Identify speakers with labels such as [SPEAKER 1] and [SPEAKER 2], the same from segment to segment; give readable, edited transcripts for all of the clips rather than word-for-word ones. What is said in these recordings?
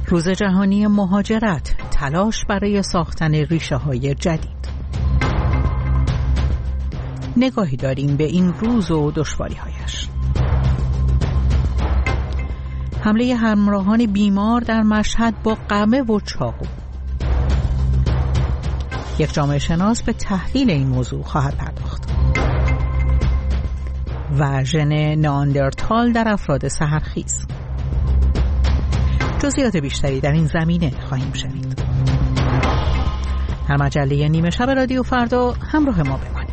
[SPEAKER 1] روز جهانی مهاجرت، تلاش برای ساختن ریشه‌های جدید. نگاهی داریم به این روز و دشواری‌هایش. حمله همراهان بیمار در مشهد با قمه و چاقو. یک جامعه شناس به تحلیل این موضوع خواهد پرداخت. و ژن نئاندرتال در افراد سحرخیز. جزئیات بیشتری در این زمینه خواهیم شنید. در مجله نیمه شب رادیو فردا همراه ما بمانید.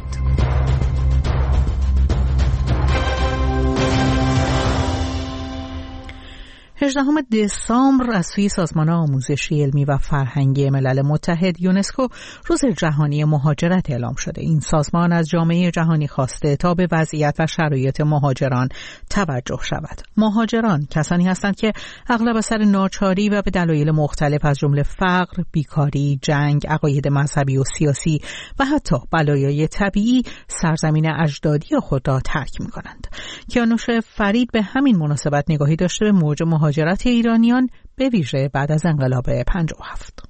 [SPEAKER 1] 18 دسامبر از سوی سازمان آموزشی علمی و فرهنگی ملل متحد یونسکو روز جهانی مهاجرت اعلام شده. این سازمان از جامعه جهانی خواسته تا به وضعیت و شرایط مهاجران توجه شود. مهاجران کسانی هستند که اغلب اثر ناچاری و به دلایل مختلف از جمله فقر، بیکاری، جنگ، عقاید مذهبی و سیاسی و حتی بلایای طبیعی سرزمین اجدادی خود را ترک می‌کنند. کیانوش فرید به همین مناسبت نگاهی داشته به موج مهاجرت ایرانیان به ویژه بعد از انقلاب 57.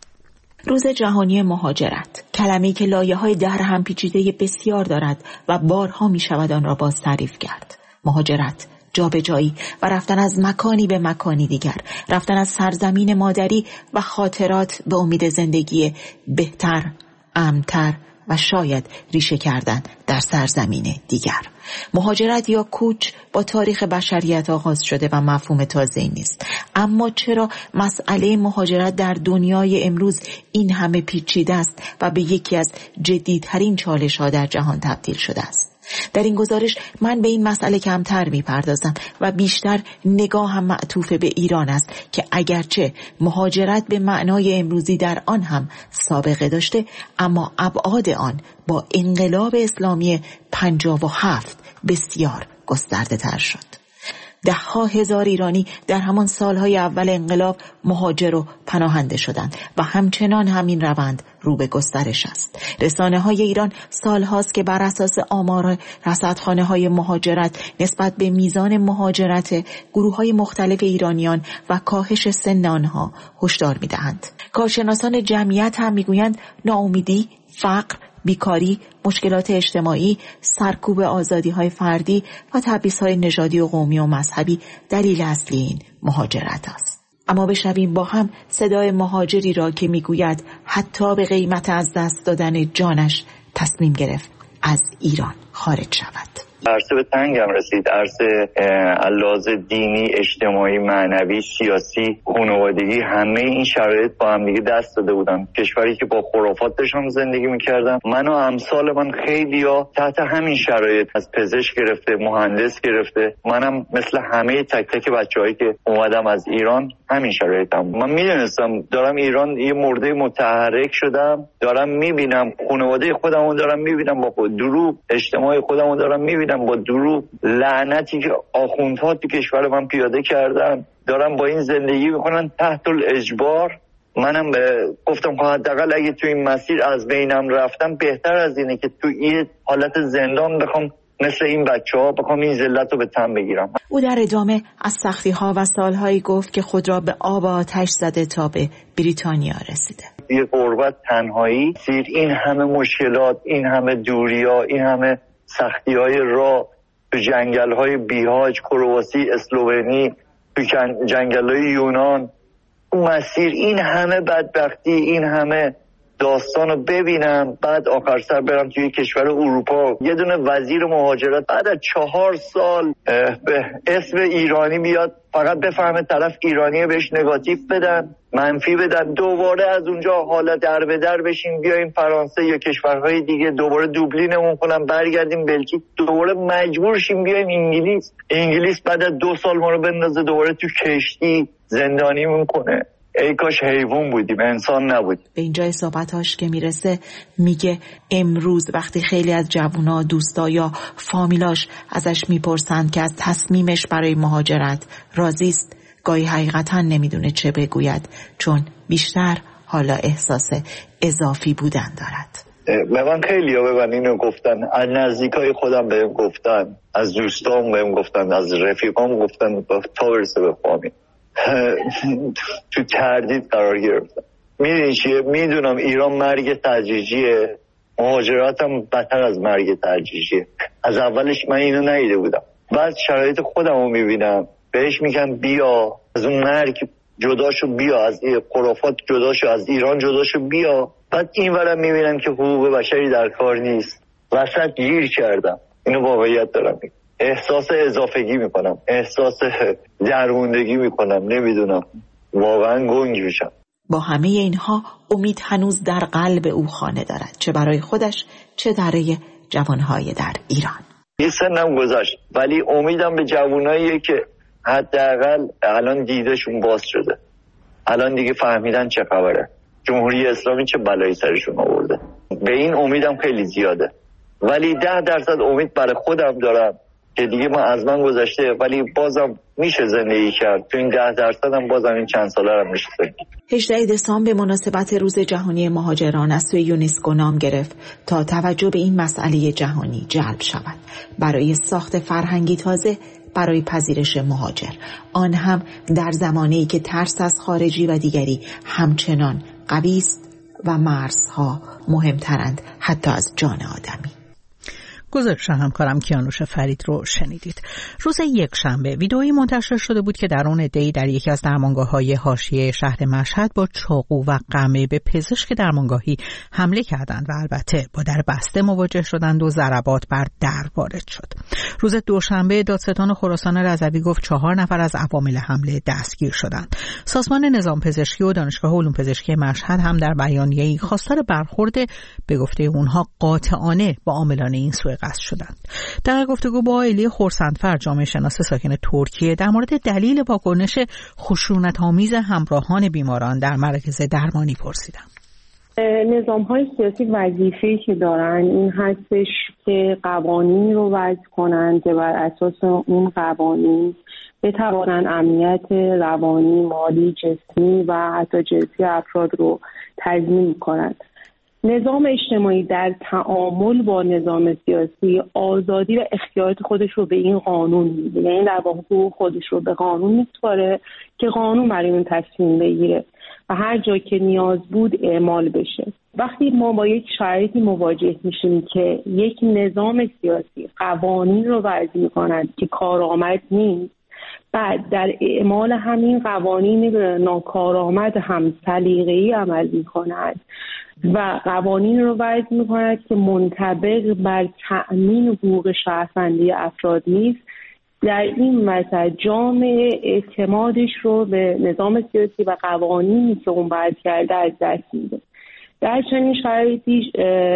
[SPEAKER 2] روز جهانی مهاجرت، کلمه‌ای که لایه‌های در هم پیچیده بسیار دارد و بارها می‌شود آن را باز تعریف کرد. مهاجرت، جابجایی و رفتن از مکانی به مکانی دیگر، رفتن از سرزمین مادری و خاطرات به امید زندگی بهتر، امن‌تر و شاید ریشه کردن در سرزمین دیگر. مهاجرت یا کوچ با تاریخ بشریت آغاز شده و مفهوم تازه‌ای نیست. اما چرا مسئله مهاجرت در دنیای امروز این همه پیچیده است و به یکی از جدی‌ترین چالش‌ها در جهان تبدیل شده است؟ در این گزارش من به این مسئله کمتر می‌پردازم و بیشتر نگاهم معطوف به ایران است که اگرچه مهاجرت به معنای امروزی در آن هم سابقه داشته، اما ابعاد آن با انقلاب اسلامی 57 بسیار گسترده تر شد. ده‌ها هزار ایرانی در همان سالهای اول انقلاب مهاجر و پناهنده شدند و همچنان همین روند رو به گسترش است. رسانه‌های ایران سال‌هاست که بر اساس آمار رصدخانه‌های مهاجرت نسبت به میزان مهاجرت گروه‌های مختلف ایرانیان و کاهش سن آنها هشدار می‌دهند. کارشناسان جمعیت هم می‌گویند ناامیدی، فقر، بیکاری، مشکلات اجتماعی، سرکوب آزادی‌های فردی و تبعیض‌های نژادی و قومی و مذهبی دلیل اصلی این مهاجرت است. اما بشنویم با هم صدای مهاجری را که میگوید حتی به قیمت از دست دادن جانش تصمیم گرفت از ایران خارج شود.
[SPEAKER 3] عرصه به تنگم رسید. عرصه لحاظ دینی، اجتماعی، معنوی، سیاسی، خانوادگی، همه این شرایط با هم دیگه دست داده بودن. کشوری که با خرافات داشتم زندگی میکردم. من و امثال من خیلیا تحت همین شرایط، از پزشک گرفته، مهندس گرفته، منم مثل همه تک تک بچه‌هایی که اومدم از ایران همین شرایطم. من میدونستم دارم ایران یه مرده متحرک شدم، دارم میبینم خانواده خودمو دارم میبینم با دروغ، اجتماع خودمو دارم میبینم با دروغ، لعنتی که آخوندها تو کشور من پیاده کردن، دارم با این زندگی میکنن تحت الاجبار. منم گفتم حداقل اگه تو این مسیر از بینم رفتم بهتر از اینه که تو این حالت زندان بخوام مثل این بچه‌ها بخوام این ذلت رو به تن بگیرم.
[SPEAKER 2] او در ادامه از سختی‌ها و سالهایی گفت که خود را به آب و آتش زده تا به بریتانیا رسیده.
[SPEAKER 3] یه غربت، تنهایی، این همه مشکلات، این همه دوریا، این همه سختی‌های راه، تو جنگل‌های بیهاج، کرواسی، اسلوونی، تو جنگل‌های یونان، مسیر این همه بدبختی، این همه داستان رو ببینم، بعد آخر سر برم توی کشور اروپا، یه دونه وزیر مهاجرت بعد از 4 سال به اسم ایرانی بیاد، فقط بفهمه طرف ایرانیه، بهش نگاتیو بدن، منفی بدن، دوباره از اونجا حالا در به در بشیم بیایم فرانسه یا کشورهای دیگه، دوباره دوبلینمون کنم برگردیم بلژیک، دوباره مجبور شیم بیایم انگلیس بعد از 2 سال ما رو بندازه دوباره تو کشتی زندانیمون کنه. ای کاش حیوان بودیم، انسان نبودیم.
[SPEAKER 2] به اینجای صحبتاش که میرسه میگه امروز وقتی خیلی از جوونا، دوستا یا فامیلاش ازش میپرسند که از تصمیمش برای مهاجرت راضی است، گاهی حقیقتا نمیدونه چه بگوید، چون بیشتر حالا احساس اضافی بودن دارد.
[SPEAKER 3] به من خیلی ها اینو گفتن، از نزدیکای خودم بهم گفتن، از دوستام بهم گفتن، از رفیقام گفتن، تا برسه به فامیل. تو تردید قرار گرفتم. میدونی چیه؟ میدونم ایران مرگ تدریجیه، مهاجرتم بدتر از مرگ تدریجیه. از اولش من اینو ندیده بودم. بعد شرایط خودم رو میبینم، بهش میگم بیا از اون مرگ جداشو، بیا از خرافات جداشو، از ایران جداشو بیا. بعد این ورم میبینم که حقوق بشری در کار نیست، وسط گیر کردم. اینو واقعیت دارم، احساس اضافگی میکنم، احساس درموندگی میکنم، نمیدونم، واقعا گنگ میشم.
[SPEAKER 2] با همه اینها امید هنوز در قلب او خانه دارد، چه برای خودش چه برای جوانهای در ایران.
[SPEAKER 3] یه سنم گذشت ولی امیدم به جواناییه که حداقل الان دیدشون باز شده، الان دیگه فهمیدن چه خبره، جمهوری اسلامی چه بلایی سرشون آورده. به این امیدم خیلی زیاده، ولی 10% امید برای خودم دارم که دیگه از من گذشته، ولی بازم میشه زندگی کرد. تو این 10% هم بازم این چند ساله هم میشه زندگی.
[SPEAKER 2] 18 دسامبر به مناسبت روز جهانی مهاجران از سوی یونسکو نام گرفت تا توجه به این مسئله جهانی جلب شود برای ساخت فرهنگی تازه برای پذیرش مهاجر، آن هم در زمانی که ترس از خارجی و دیگری همچنان قوی است و مرزها مهمترند حتی از جان آدمی.
[SPEAKER 1] گزارش همکارم کیانوش فرید رو شنیدید. روز یکشنبه ویدئویی منتشر شده بود که در اون عده‌ای در یکی از درمانگاه‌های حاشیه شهر مشهد با چاقو و قمه به پزشک درمانگاهی حمله کردند و البته با در بسته مواجه شدند و ضربات بر در وارد شد. روز دوشنبه دادستان خراسان رضوی گفت 4 نفر از عوامل حمله دستگیر شدند. سازمان نظام پزشکی و دانشگاه علوم پزشکی مشهد هم در بیانیه‌ای خواستار برخورد به گفته اونها قاطعانه با عاملان این سوء قصد شدند. در گفتگو با ایلی خورسندفر، جامعه شناس ساکن ترکیه، در مورد دلیل واکنش خشونت‌آمیز همراهان بیماران در مراکز درمانی پرسیدم.
[SPEAKER 4] نظام‌های سیاسی وظیفه‌ای که دارن این هستش که قوانین رو وضع کنن که بر اساس اون قوانین بتوانن امنیت روانی، مالی، جسمی و حتی جنسی افراد رو تضمین کنند. نظام اجتماعی در تعامل با نظام سیاسی آزادی و اختیارات خودش رو به این قانون میده، یعنی در واقع خودش رو به قانون میسپاره که قانون برای اون تصمیم بگیره و هر جا که نیاز بود اعمال بشه. وقتی ما با یک شرایطی مواجه میشیم که یک نظام سیاسی قوانین رو وضع میکنند که کارآمد نیست، بعد در اعمال همین قوانین ناکارآمد هم سلیقه‌ای عمل میکنند و قوانین رو وضع می‌کند که منطبق بر تأمین حقوق شهروندی افراد نیست، در این مسئله جامعه اعتمادش رو به نظام سیاسی و قوانینی که اون وضع کرده از دست میده. در چنین شرایطی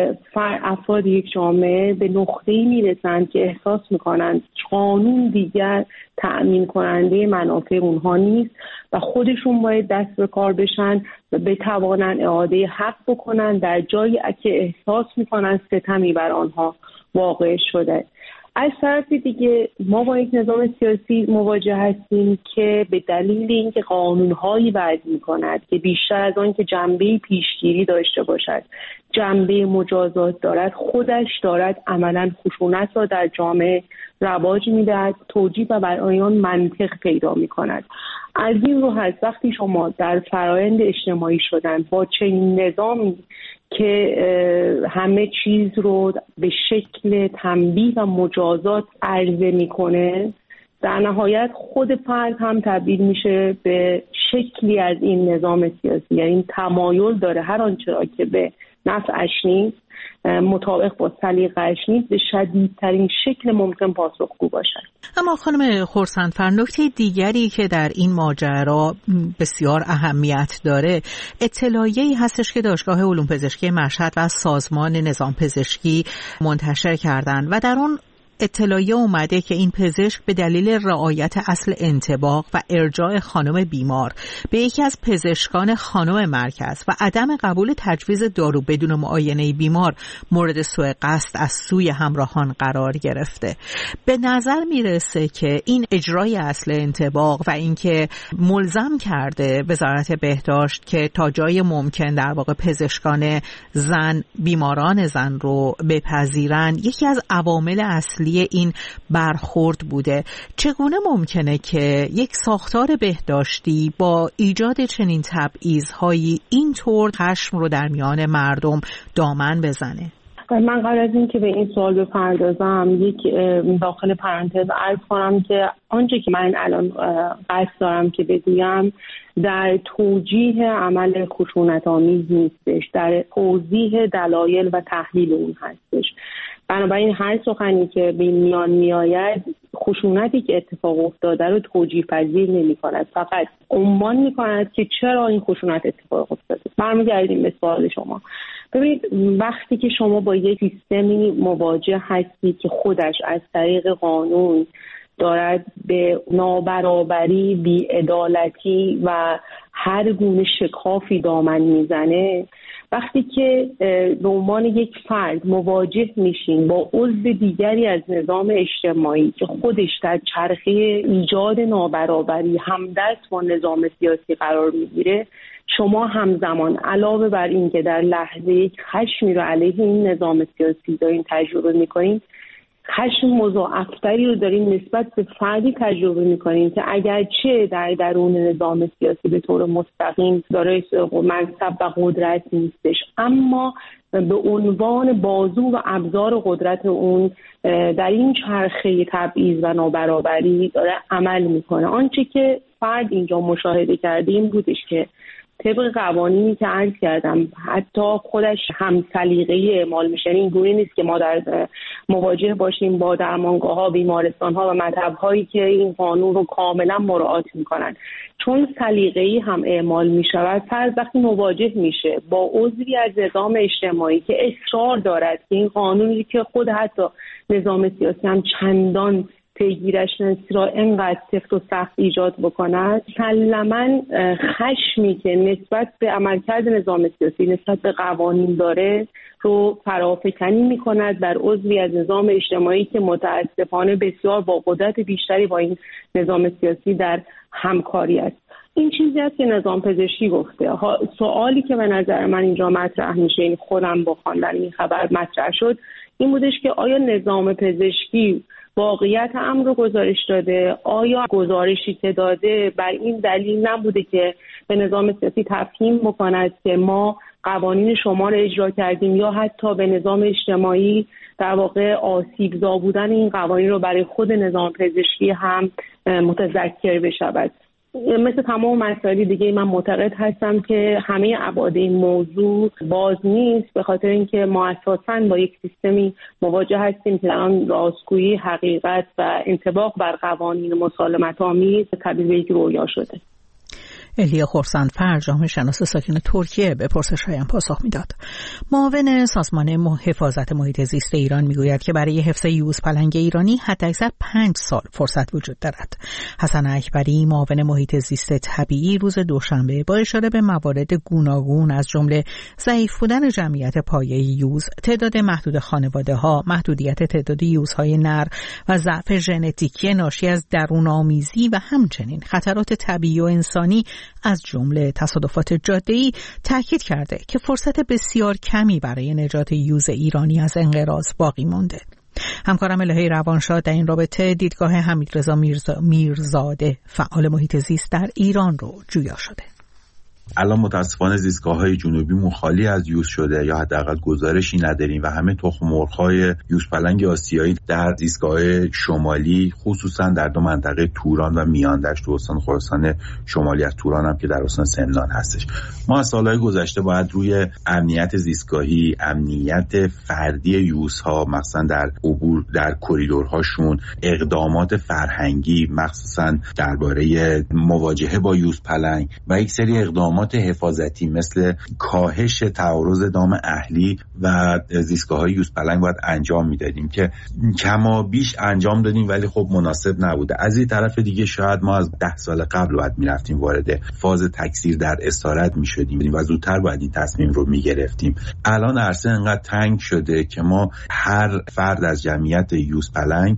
[SPEAKER 4] افراد یک جامعه به نقطه‌ای میرسند که احساس میکنند قانون دیگر تأمین کننده منافع اونها نیست و خودشون باید دست به کار بشن و بتوانند اعاده حق بکنن در جایی که احساس میکنند ستمی بر آنها واقع شده. از طرف دیگه ما با یک نظام سیاسی مواجه هستیم که به دلیل اینکه قانون‌هایی وضع می‌کند که بیشتر از آن که جنبه پیشگیری داشته باشد جنبه مجازات دارد، خودش دارد عملاً خشونت را در جامعه رواج می‌دهد، توجیه و برای آن منطق پیدا می‌کند. از این رو هست وقتی شما در فرآیند اجتماعی شدن با چنین نظامی که همه چیز رو به شکل تنبیه و مجازات عرضه میکنه، در نهایت خود فرد هم تبدیل میشه به شکلی از این نظام سیاسی، یعنی تمایل داره هر آنچه را که به نفعش نیست، مطابق با سلیقه‌اش نیست، به شدیدترین شکل ممکن پاسخگو باشد.
[SPEAKER 1] اما خانم خورسندفر، نکته دیگری که در این ماجرا بسیار اهمیت داره اطلاعیه‌ای هستش که دانشگاه علوم پزشکی مشهد و سازمان نظام پزشکی منتشر کردند و در اون اطلاعیه اومده که این پزشک به دلیل رعایت اصل انطباق و ارجاع خانم بیمار به یکی از پزشکان خانم مرکز و عدم قبول تجویز دارو بدون معاینه بیمار مورد سوء قصد از سوی همراهان قرار گرفته. به نظر میرسه که این اجرای اصل انطباق و اینکه ملزم کرده وزارت بهداشت که تا جای ممکن در واقع پزشکان زن بیماران زن رو بپذیرن، یکی از عوامل اصلی اولیه این برخورد بوده. چگونه ممکنه که یک ساختار بهداشتی با ایجاد چنین تبعیض‌هایی اینطور خشم رو در میان مردم دامن بزنه؟
[SPEAKER 4] من قبل از این که به این سوال بپردازم یک داخل پرانتز عرض کنم که آنچه که من الان قصد دارم که بگویم در توجیه عمل خشونت‌آمیز نیستش، در توضیح دلایل و تحلیل اون هستش. بنابراین هر سخنی که به میان میآید خشونتی که اتفاق افتاده رو توجیه پذیر نمی‌کند، فقط عنوان می‌کند که چرا این خشونت اتفاق افتاده. برمیگردیم به سوال شما. ببینید وقتی که شما با یک سیستمی مواجه هستید که خودش از طریق قانون دارد به نابرابری، بی‌عدالتی و هر گونه شکافی دامن میزنه، وقتی که به عنوان یک فرد مواجه میشین با عضو دیگری از نظام اجتماعی که خودش در چرخه ایجاد نابرابری همدست با نظام سیاسی قرار میگیره، شما همزمان علاوه بر این که در لحظه یک خشمی رو علیه این نظام سیاسی دارین تجربه میکنین، خشم مضاعفتری رو دارین نسبت به فردی تجربه میکنین که اگرچه در درون نظام سیاسی به طور مستقیم داره منصب و قدرت نیستش، اما به عنوان بازو و ابزار قدرت اون در این چرخه تبعیض و نابرابری داره عمل میکنه. آنچه که فرد اینجا مشاهده کرده این بودش که طبق قوانینی که عرض کردم حتی خودش هم سلیقه‌ای اعمال میشه. این گونه نیست که ما در مواجه باشیم با درمانگاه‌ها، بیمارستان‌ها و مذهب‌هایی که این قانون رو کاملا مراعات میکنن. چون سلیقه‌ای هم اعمال میشود، فرد وقتی مواجه میشه با عضوی از نظام اجتماعی که اصرار دارد که این قانونی که خود حتی نظام سیاسی هم چندان پیگیرش نیست را اینقدر سفت و سخت ایجاد بکند، مسلماً خشمی که نسبت به عملکرد نظام سیاسی نسبت به قوانین داره رو فرافکنی میکند در عضوی از نظام اجتماعی که متاسفانه بسیار با قدرت بیشتری با این نظام سیاسی در همکاری است. این چیزی است که نظام پزشکی گفته. سوالی که به نظر من اینجا مطرح میشه، این خودم با خواندن این خبر مطرح شد، این بودش که آیا نظام پزشکی واقعیت امر رو گزارش داده؟ آیا گزارشی که داده بر این دلیل نبوده که به نظام سیاسی تفهیم بکند که ما قوانین شما رو اجرا کردیم، یا حتی به نظام اجتماعی در واقع آسیبزا بودن این قوانین رو برای خود نظام پزشکی هم متذکر بشود؟ مثل تمام مسائل دیگه من معتقد هستم که همه ابعاد این موضوع باز نیست، به خاطر اینکه ما اساساً با یک سیستمی مواجه هستیم که الان راستگویی، حقیقت و انطباق بر قوانین مسالمت‌آمیز تبدیل به یک رویا شده.
[SPEAKER 1] الیا خورسندفر، جامعه شناس ساکن ترکیه، به پرسش‌هایم پاسخ میداد. معاون سازمان حفاظت محیط زیست ایران میگوید که برای حفظ یوز پلنگ ایرانی حداکثر 5 سال فرصت وجود دارد. حسن اکبری، معاون محیط زیست طبیعی، روز دوشنبه با اشاره به موارد گوناگون از جمله ضعیف بودن جمعیت پایه یوز، تعداد محدود خانواده‌ها، محدودیت تعداد یوزهای نر و ضعف ژنتیکی ناشی از درون‌آمیزی و همچنین خطرات طبیعی و انسانی از جمله تصادفات جاده‌ای تاکید کرده که فرصت بسیار کمی برای نجات یوز ایرانی از انقراض باقی مانده. همکارم الهی روانشاد در این رابطه دیدگاه حمیدرضا میرزاده، فعال محیط زیست در ایران رو جویا شده.
[SPEAKER 5] الان متاسفانه زیستگاه‌های جنوبی مخالی از یوز شده یا حداقل گزارشی نداریم و همه تخم مرغ‌های یوزپلنگ آسیایی در زیستگاه‌های شمالی، خصوصا در دو منطقه توران و میاندشت و استان خراسان شمالی از توران هم که در استان سمنان هستش. ما از سال‌های گذشته باید روی امنیت زیستگاهی، امنیت فردی یوزها، مثلا در عبور در کریدورهاشون، اقدامات فرهنگی مخصوصا درباره مواجهه با یوزپلنگ و یک سری اقدامات حفاظتی مثل کاهش تعارض دام اهلی و زیستگاه‌های یوزپلنگ باید انجام میدادیم که کما بیش انجام دادیم، ولی خب مناسب نبوده. از این طرف دیگه شاید ما از 10 سال قبل باید میرفتیم وارد فاز تکثیر در اسارت میشدیم و زودتر باید این تصمیم رو میگرفتیم. الان عرصه انقدر تنگ شده که ما هر فرد از جمعیت یوزپلنگ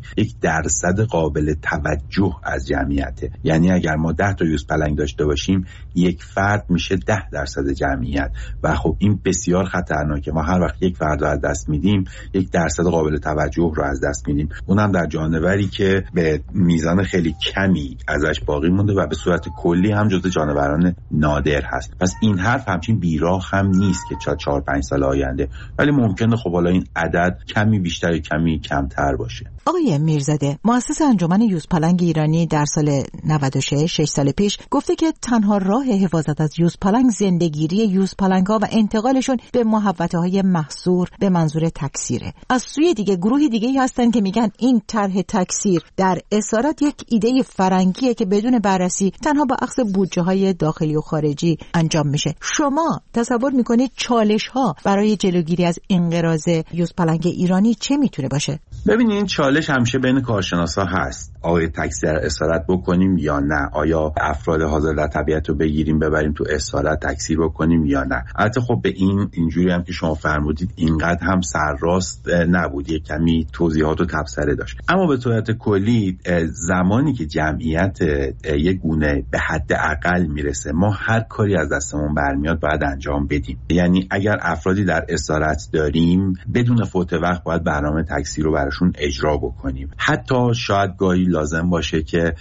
[SPEAKER 5] 1% قابل توجه از جمعیته. یعنی اگر ما 10 تا یوزپلنگ داشته باشیم، یک فرد میشه 10% جمعیت و خب این بسیار خطرناکه. ما هر وقت یک فرد رو از دست میدیم 1% قابل توجه رو از دست میدیم، اونم در جانوری که به میزان خیلی کمی ازش باقی مونده و به صورت کلی هم جزو جانوران نادر هست. پس این حرف همچین بیراه هم نیست که 4-5 سال آینده، ولی ممکنه خب حالا این عدد کمی بیشتر کمی کمتر باشه.
[SPEAKER 6] آقای میرزاده، مؤسس انجمن یوزپلنگ ایرانی در سال 96 6 سال پیش گفته که تنها راه حفاظت از یوزپلنگ زندگیری یوزپلنگ‌ها و انتقالشون به محوطه‌های محصور به منظور تکثیره. از سوی دیگه گروه دیگه‌ای هستن که میگن این طرح تکثیر در اسارت یک ایده فرنگیه که بدون بررسی تنها با اخذ بودجه‌های داخلی و خارجی انجام میشه. شما تصور میکنید چالش‌ها برای جلوگیری از انقراض یوزپلنگ ایرانی چه میتونه باشه؟
[SPEAKER 5] ببینید این چالش همیشه بین کارشناسا هست. آیا تکثیر اسارت بکنیم یا نه؟ آیا افراد حاضر در طبیعت رو بگیریم ببریم تو اسارت تکثیر بکنیم یا نه؟ البته خب به اینجوری هم که شما فرمودید اینقدر هم سرراست نبود، یک کمی توضیحات و تبصره داشت. اما به صورت کلی زمانی که جمعیت یک گونه به حد اقل میرسه، ما هر کاری از دستمون برمیاد باید انجام بدیم. یعنی اگر افرادی در اسارت داریم بدون فوت وقت باید برنامه تکثیر رو براشون اجرا بکنیم. حتی شاید گاهی لازم باشه که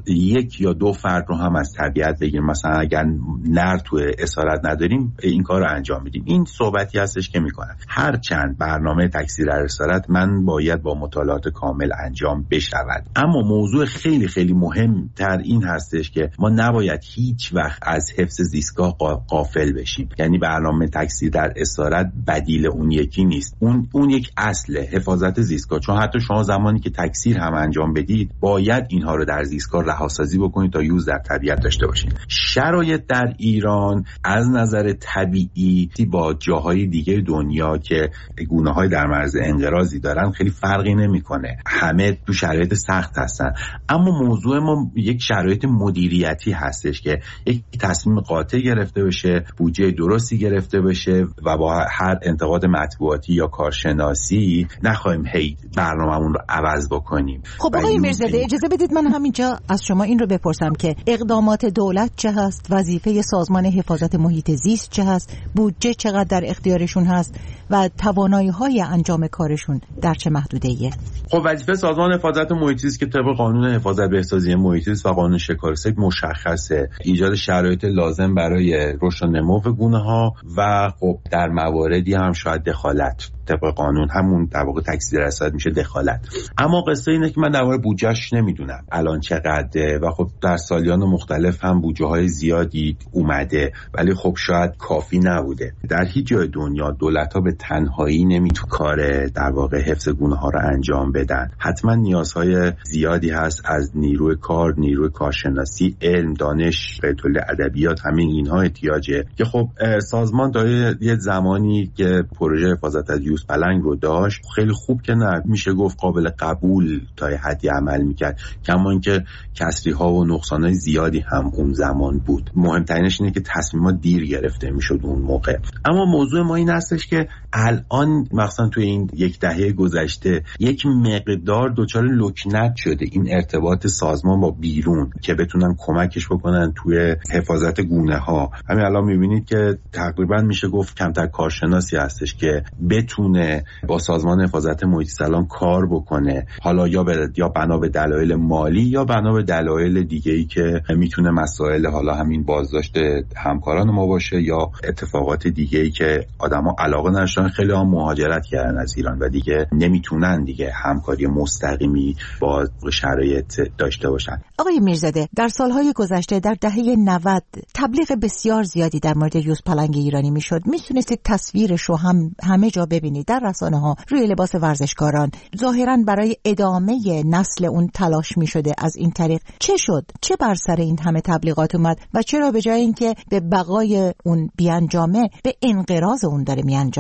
[SPEAKER 5] 1 یا 2 فرد رو هم از طبیعت بگیریم، مثلا اگر نر تو اسارت نداریم این کار رو انجام بدیم. این صحبتی هستش که میکنن هر چند برنامه تکثیر در اسارت من باید با مطالعات کامل انجام بشود. اما موضوع خیلی خیلی مهمتر این هستش که ما نباید هیچ وقت از حفظ زیستگاه غافل بشیم. یعنی برنامه تکثیر در اسارت بدیل اون یکی نیست، اون یک اصل حفاظت زیستگاه. چون حتی شما زمانی که تکثیر هم انجام بدید باید اینها رو در زیستگاه رهاسازی بکنید تا یوز در طبیعت داشته باشید. شرایط در ایران از نظر طبیعی با جاهای دیگه دنیا که گونه‌های در معرض انقراضی دارن خیلی فرقی نمی‌کنه، همه تو شرایط سخت هستن. اما موضوع ما یک شرایط مدیریتی هستش که یک تصمیم قاطع گرفته بشه، بودجه درستی گرفته بشه و با هر انتقاد مطبوعاتی یا کارشناسی نخواهیم هی برنامه‌مون رو عوض بکنیم.
[SPEAKER 6] خب آقای میرزاده اجازه بدید من همینجا از شما این رو بپرسم که اقدامات دولت چه هست، وظیفه سازمان حفاظت محیط زیست چه هست، بودجه چقدر در اختیارشون هست و توانایی‌های انجام کارشون در چه محدوده‌ایه؟
[SPEAKER 5] خب وظیفه سازمان حفاظت محیط زیست که طبق قانون حفاظت بهسازی محیط زیست و قانون شکارسید مشخصه، ایجاد شرایط لازم برای رشد و نمو گونه‌ها و خب در مواردی هم شاید دخالت طبق قانون همون در واقع تکثیر اسارت میشه دخالت. اما قصه اینه که من درباره بودجهش نمیدونم الان چقدره و خب در سالیان مختلف هم بودجه‌های زیادی اومده ولی خب شاید کافی نبوده. در هیچ جای دنیا دولت‌ها به تنهایی نمیتونه کار در واقع حفظ گونه‌ها رو انجام بدن. حتما نیازهای زیادی هست از نیروی کار، نیروی کارشناسی، علم، دانش، قطعه ادبیات، همین اینها احتیاجه که خب سازمان داره یه زمانی که پروژه حفاظت از یوزپلنگ رو داشت خیلی خوب که نه میشه گفت قابل قبول تا حدی عمل میکرد، کما اینکه کسری‌ها و نقصان‌های زیادی هم اون زمان بود. مهمترینش اینه که تصمیمات دیر گرفته میشد اون موقع. اما موضوع ما این هستش که الان مثلا توی این 10 دهه گذشته یک مقدار دچار لکنت شده این ارتباط سازمان با بیرون که بتونن کمکش بکنن توی حفاظت گونه‌ها. همین الان میبینید که تقریبا میشه گفت کمتر کارشناسی هستش که بتونه با سازمان حفاظت محیط زیست کار بکنه، حالا یا بنا به دلایل مالی یا بنا به دلایل دیگه‌ای که میتونه مسائل حالا همین بازداشت همکاران ما باشه یا اتفاقات دیگه‌ای که آدما علاقه نداشتن، خیلی هم مهاجرت کردن از ایران و دیگه نمیتونن دیگه همکاری مستقیمی با شرایط داشته باشن.
[SPEAKER 6] آقای میرزاده در سالهای گذشته در دهه 90 تبلیغ بسیار زیادی در مورد یوزپلنگ ایرانی میشد. میتونستید تصویرش رو همه جا ببینید در رسانه‌ها، روی لباس ورزشکاران. ظاهراً برای ادامه نسل اون تلاش میشده. از این طریق چه شد؟ چه بر سر این همه تبلیغات اومد و چرا به جای اینکه به بقای اون بیانجامه به انقراض اون داره میانجامه؟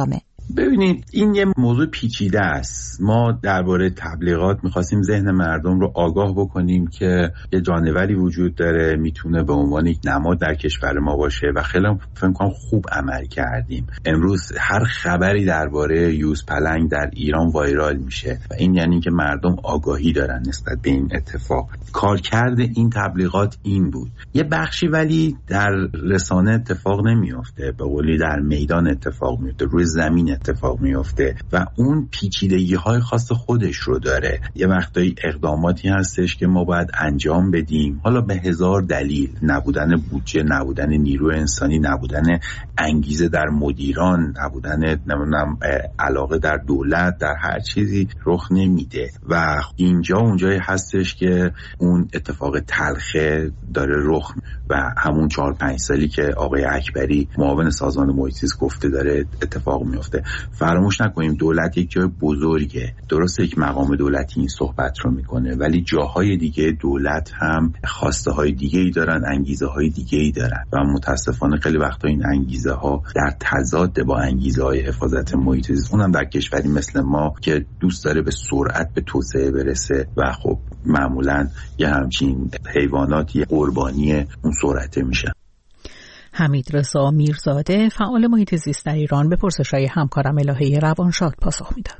[SPEAKER 5] ببینید این یه موضوع پیچیده است. ما درباره تبلیغات می‌خواستیم ذهن مردم رو آگاه بکنیم که یه جانوری وجود داره میتونه به عنوان یک نماد در کشور ما باشه و خیلی فکر کنم خوب عمل کردیم. امروز هر خبری درباره یوز پلنگ در ایران وایرال میشه و این یعنی که مردم آگاهی دارن نسبت به این اتفاق. کارکرد این تبلیغات این بود. یه بخشی ولی در رسانه اتفاق نمیفته، به قولی در میدان اتفاق میفته، روی زمین اتفاق میفته و اون پیچیدگی‌های خاص خودش رو داره. یه وقتایی اقداماتی هستش که ما باید انجام بدیم، حالا به هزار دلیل، نبودن بودجه، نبودن نیروی انسانی، نبودن انگیزه در مدیران، نبودن نمیدونم علاقه در دولت، در هر چیزی رخ نمیده و اینجا اونجایی هستش که اون اتفاق تلخه داره رخ و همون 4-5 سالی که آقای اکبری معاون سازمان محیط زیست گفته داره اتفاق میفته. فراموش نکنیم دولت یک جای بزرگه، درسته یک مقام دولتی این صحبت رو میکنه ولی جاهای دیگه دولت هم خواسته های دیگه ای دارن، انگیزه های دیگه ای دارن و متاسفانه خیلی وقتا این انگیزه ها در تضاد با انگیزه های حفاظت محیط زیست، اونم در کشوری مثل ما که دوست داره به سرعت به توسعه برسه و خب معمولا یه همچین حیواناتی قربانی اون سرعته میشن.
[SPEAKER 1] حمیدرضا میرزاده فعال محیط زیست در ایران به پرسش‌های همکارم الهه روانشاد پاسخ میداد.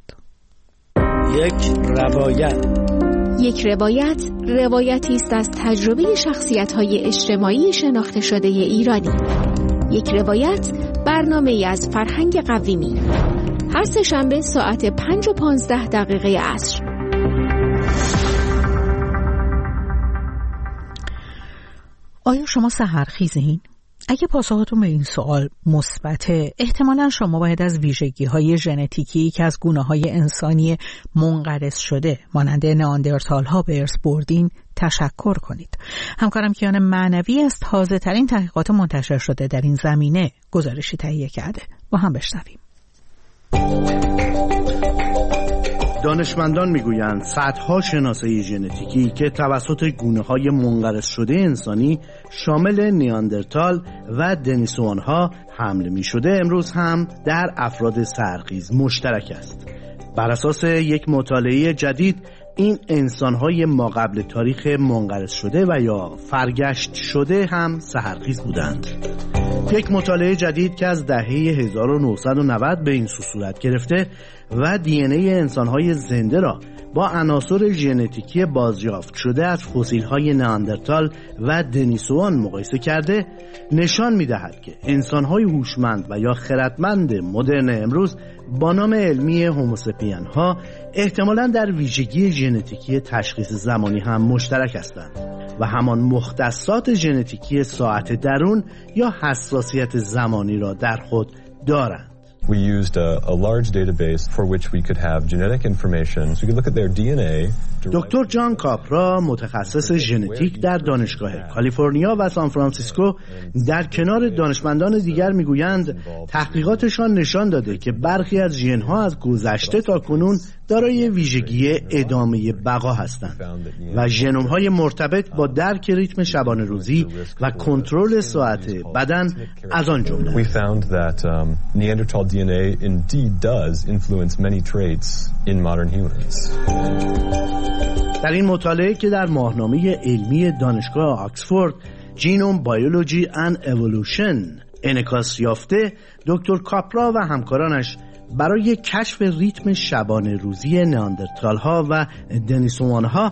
[SPEAKER 7] یک روایتی است از تجربه شخصیت‌های اجتماعی شناخته شده ایرانی. یک روایت برنامه‌ای از فرهنگ قویمی. هر سه‌شنبه ساعت 5:15 عصر.
[SPEAKER 1] آیا شما سحرخیزین؟ اگه پاسختون به این سوال مثبته، احتمالاً شما باید از ویژگی‌های ژنتیکی که از گونه‌های انسانی منقرض شده مانند نئاندرتال‌ها به ارث بردین تشکر کنید. همکارم کیان معنوی از تازه‌ترین تحقیقات منتشر شده در این زمینه گزارشی تهیه کرده. با هم بشنویم.
[SPEAKER 8] دانشمندان میگویند صدها شناسایی ژنتیکی که توسط گونه‌های منقرض شده انسانی شامل نیاندرتال و دنیسوان‌ها حمل می‌شده امروز هم در افراد سحرخیز مشترک است. بر اساس یک مطالعه جدید این انسان‌های ماقبل تاریخ منقرض شده و یا فرگشت شده هم سحرخیز بودند. یک مطالعه جدید که از دهه 1990 به این سو صورت گرفته و دی ان ای انسان‌های زنده را با عناصر ژنتیکی بازیافت شده از فسیل‌های نئاندرتال و دنیسوان مقایسه کرده، نشان می‌دهد که انسان‌های هوشمند و یا خردمند مدرن امروز با نام علمی هوموسپین‌ها احتمالاً در ویژگی ژنتیکی تشخیص زمانی هم مشترک هستند و همان مختصات ژنتیکی ساعت درون یا حساسیت زمانی را در خود دارند.
[SPEAKER 9] We used a large database for which we could have genetic information. So we could look at their DNA.
[SPEAKER 8] دکتر جان کاپرا متخصص ژنتیک در دانشگاه کالیفرنیا و سان فرانسیسکو در کنار دانشمندان دیگر میگویند تحقیقاتشان نشان داده که برخی از ژن‌ها از گذشته تا کنون دارای ویژگی ادامه بقا هستند و ژنوم‌های مرتبط با درک ریتم شبانه روزی و کنترل ساعت بدن از آن جمله.
[SPEAKER 9] We found that Neanderthal DNA indeed does influence many traits in modern humans.
[SPEAKER 8] در این مطالعه که در ماهنامه علمی دانشگاه آکسفورد جینوم بایولوژی اند اِوولوشن انعکاس یافته، دکتر کاپرا و همکارانش برای کشف ریتم شبانه روزی نئاندرتال ها و دنیسوان ها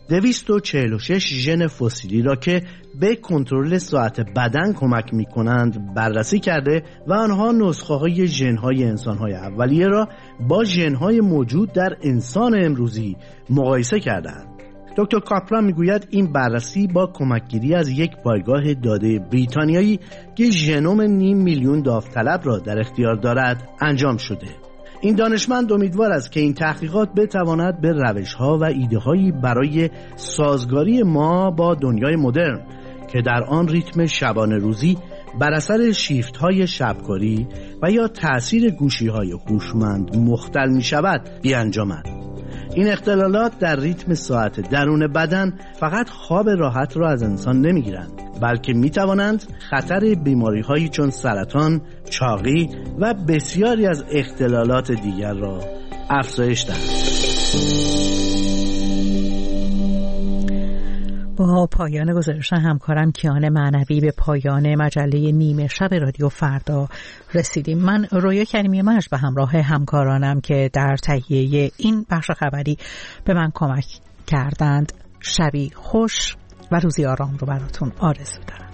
[SPEAKER 8] 246 ژن فسیلی را که به کنترل ساعت بدن کمک می کنند بررسی کرده و آنها نسخه های ژن های انسان های اولیه را با ژن های موجود در انسان امروزی مقایسه کردند. دکتر کاپرا میگوید این بررسی با کمکگیری از یک پایگاه داده بریتانیایی که ژنوم 500,000 داوطلب را در اختیار دارد انجام شده. این دانشمند امیدوار است که این تحقیقات بتواند به روش‌ها و ایده‌هایی برای سازگاری ما با دنیای مدرن که در آن ریتم شبانه روزی بر اثر شیفت‌های شبکاری و یا تأثیر گوشی‌های هوشمند مختل می‌شود بیانجامد. این اختلالات در ریتم ساعت درون بدن فقط خواب راحت را از انسان نمیگیرند، بلکه می توانند خطر بیماری‌هایی چون سرطان، چاقی و بسیاری از اختلالات دیگر را افزایش دهند.
[SPEAKER 1] با پایان گزارش همکارم کیان معنوی به پایان مجله نیمه شب رادیو فردا رسیدیم. من رویا کریمی مژ به همراه همکارانم که در تهیه این بخش خبری به من کمک کردند شبی خوش و روزی آرام رو براتون آرزو دارم.